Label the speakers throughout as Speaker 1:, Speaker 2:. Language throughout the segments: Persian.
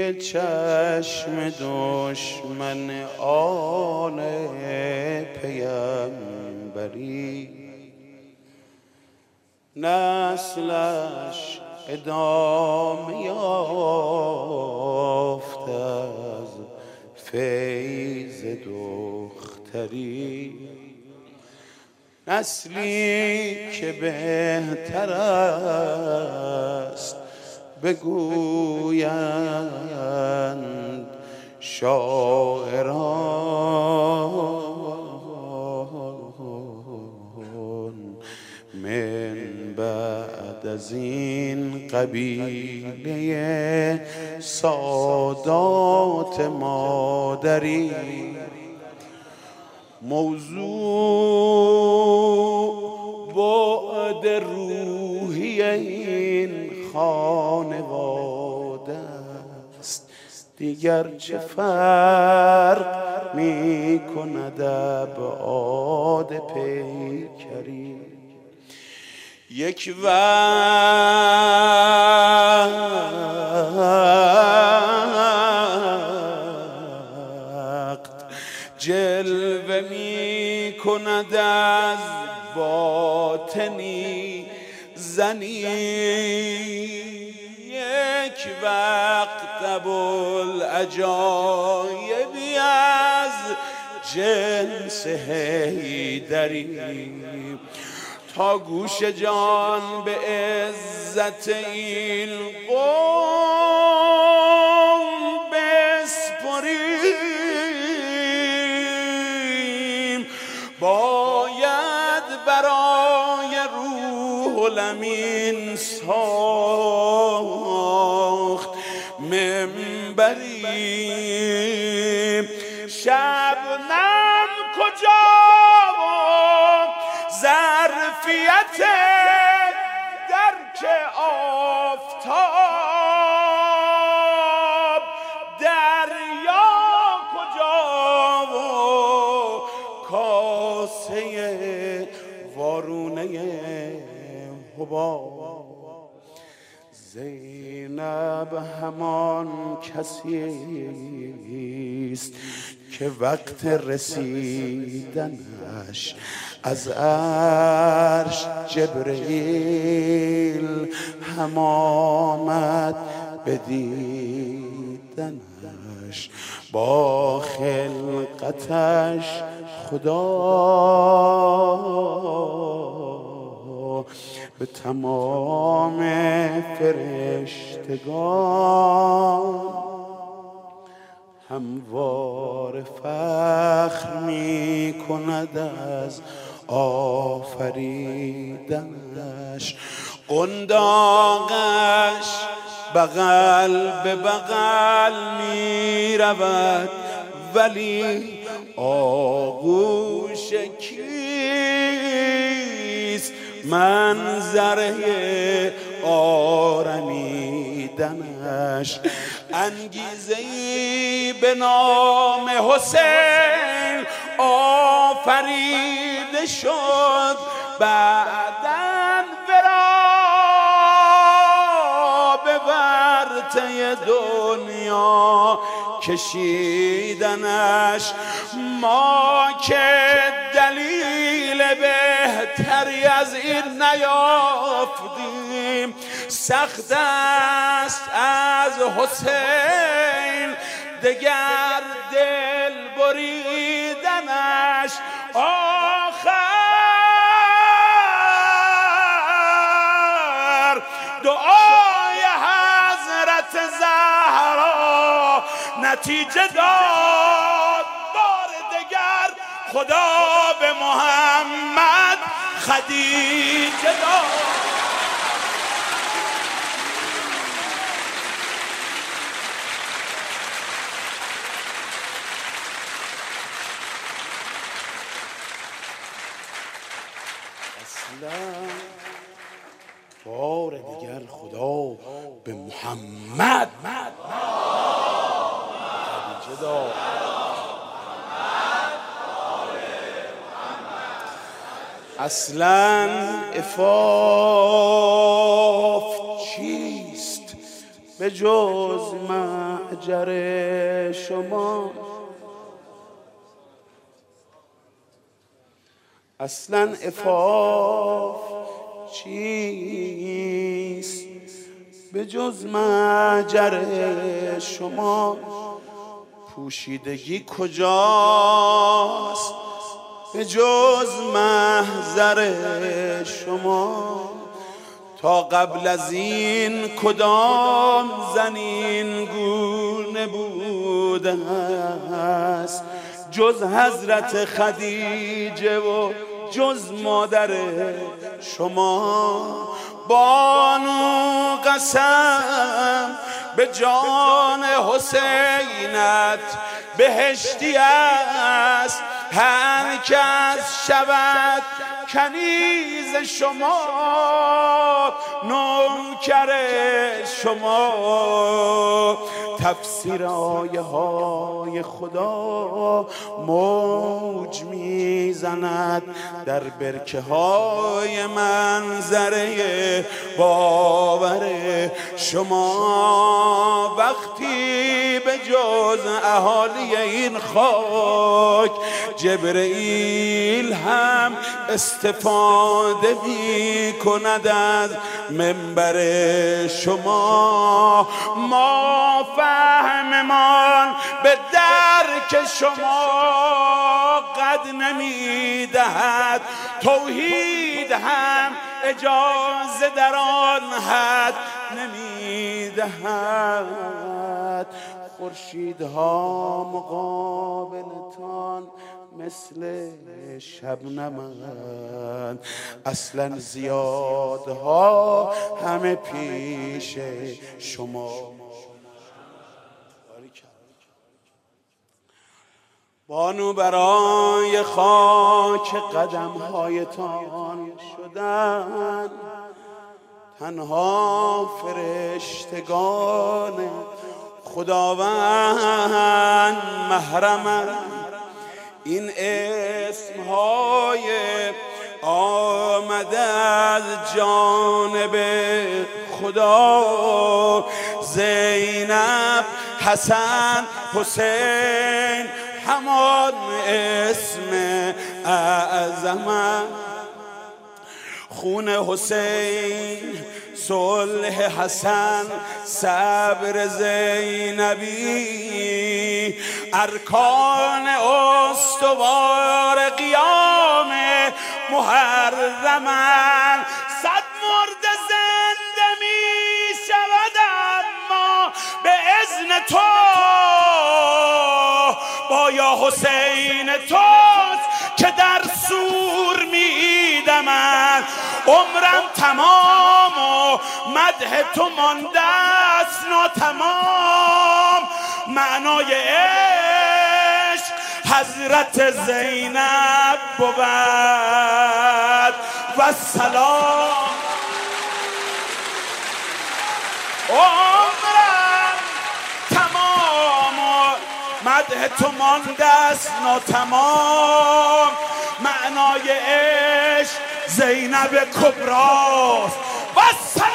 Speaker 1: چشم دشمن آل پیمبری، نسلش ادامه یافت از فیض دختری. نسلی که بهتر است بگویند شاعران، من بعد از این قبیله سادات مادری. موضوع بعد روحی این خانواده است، دیگر چه فرق می کند ابعاد پیکری. یک وقت جلوه می کند از باطنی زنی، یک وقت ابوالعجایبی از جنس حیدری. تا گوش جان به عزت این قوم بسپریم، باید برای روح الامین ساخت منبری. شبنم کجا ظرفیت درک آفتاب، دریا کجا و کاسه وارونه حباب. زینب همان کسی است که وقت رسیدنش از عرش جبرئیل هم آمد بدیدنش. با خلقتش خدا به تمام فرشتگان هموار فخر می کند از آفریدنش. قنداقش بغل به بغل می رود، ولی آغوش کیست منظره آرمیدنش. انگیزه‌ای به نام حسین آفریده شد، بعداً ورا به ورطه دنیا کشیدنش. ما که دلیل بهتری از این نیافتیم، سخت است از حسین دگر دل بریدنش. آخر دعای حضرت زهرا نتیجه داد، بار دگر خدا به محمد خدیجه داد. بار دیگر خدا به محمد خدیجه داد. اصلاً عفاف چیست به جز محجر شما. اصلا عفاف چیست به جز محجر شما؟ پوشیدگی کجاست به جز محضر شما؟ تا قبل از این کدام زنین گونه بوده است جز حضرت خدیجه و جز مادر شما؟ بانو قسم به جان حسینت بهشتی است هر کس شود کنیز شما نوکر شما. تفسیر آیه های خدا موج میزند در برکه های منظره باور شما. وقتی به جز اهالی این خاک جبرئیل هم استفاده می کند از منبر شما، ما فهممان به درک شما قد نمی دهد، توحید هم اجازه در آن حد نمی دهد. خورشیدها مقابلتان مثل شبنمند، اصلا زیادها همه پیش شما. بانو برای خاک قدمهایتان شدن، تنها فرشتگان خداوند محرمند. این اسمهای آمده از جانب خدا، زینب، حسن، حسین، همان اسم اعظم. خون حسین، صلح حسن، صبر زینبی، ارکان استوار قیام محرمن. صد مرده زنده می شود اما به اذن تو، با یا حسین توست که در سور می دمد. عمرم تمام و مدح تو مانده است ناتمام، معنای عشق حضرت زینب بود و سلام. عمرم تمام و مدح تو مانده است ناتمام، معنای عشق زینب کبراست و سلام.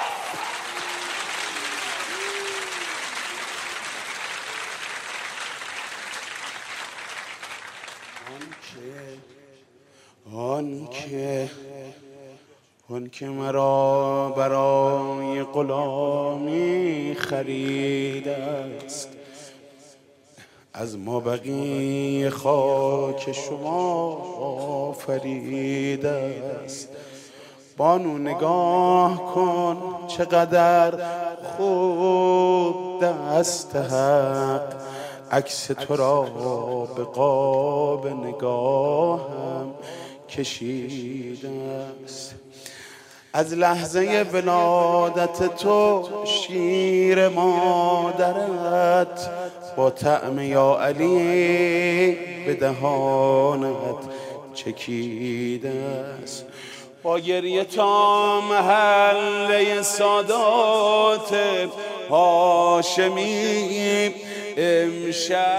Speaker 1: آن که مرا برای غلامی خرید است، از مابقی خاک شما آفرید است. بانو نگاه کن چقدر خوب دست حق عکس تو را به قاب نگاهم کشیده است. از لحظه ولادت تو شیر مادرت با طعم یا علی به دهانت چکیده است. با گریه تا محله سادات هاشمی امشب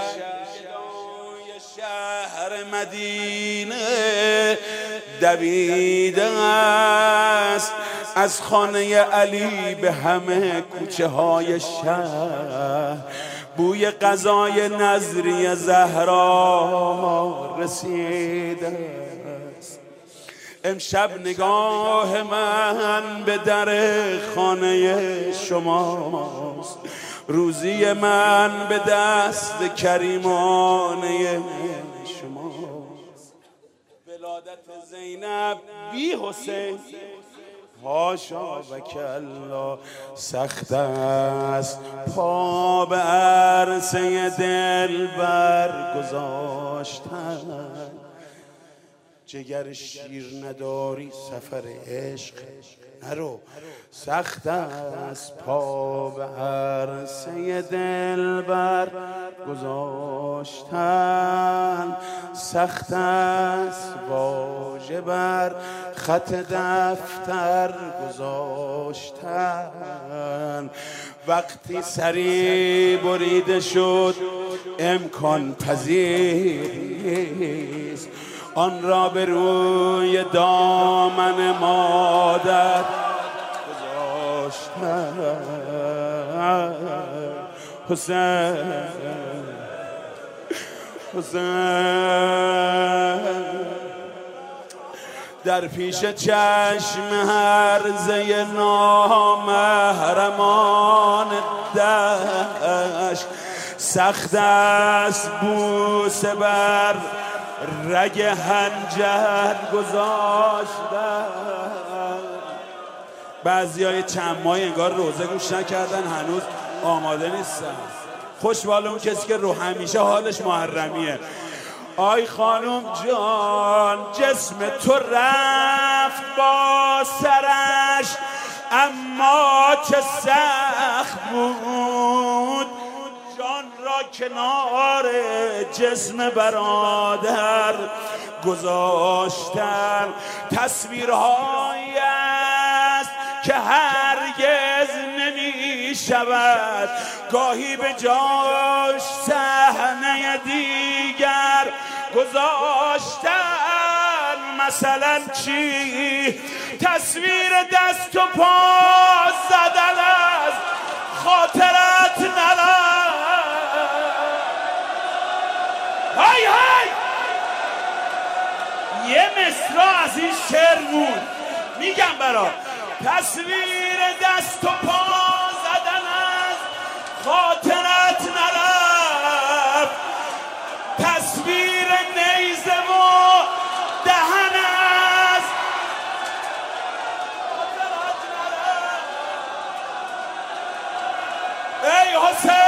Speaker 1: شهر مدینه دویده است. از خانه علی به همه کوچه های شهر بوی غذای نظری زهرا رسیده است. امشب نگاه من به در خانه شماست، روزی من به دست کریمانه شماست. ولادت زینب بی حسین هاشا و کلا سخت است، پا به عرصه دل برگذاشتن. جگر شیر نداری سفر عشق نرو، سخت است پا به عرصه دل برگذاشتن. سخت است واژه بر خط دفتر گذاشتن. وقتی سری بریده شد امکان پذیریست، آن را به روی دامن مادر گذاشتن. حسین در پیش چشم هرزه نامحرمان دشت، سخت است بوسه بر رگ حنجر گذاشتن. بعضیای چند ماه انگار روزه گوش نکردن، هنوز آماده نیستن. خوشبال اون کسی که رو همیشه حالش محرمیه. آی خانم جان، جسم تو رفت با سرش، اما چه سخت بود جان را کنار جسم برادر گذاشتن. تصویرهایی است که هرگز نمی شود گاهی به جاش صحنه دیگر گذاشتن. مثلا چی؟ تصویر دست و پا زدن از خاطرت نرم. های های یه مصرع از این شعر بود میگم برا. تصویر دست و پا زدن از خاطرت نرفت، تصویر نیزه و دهن از خاطرت نرفت. ای حسین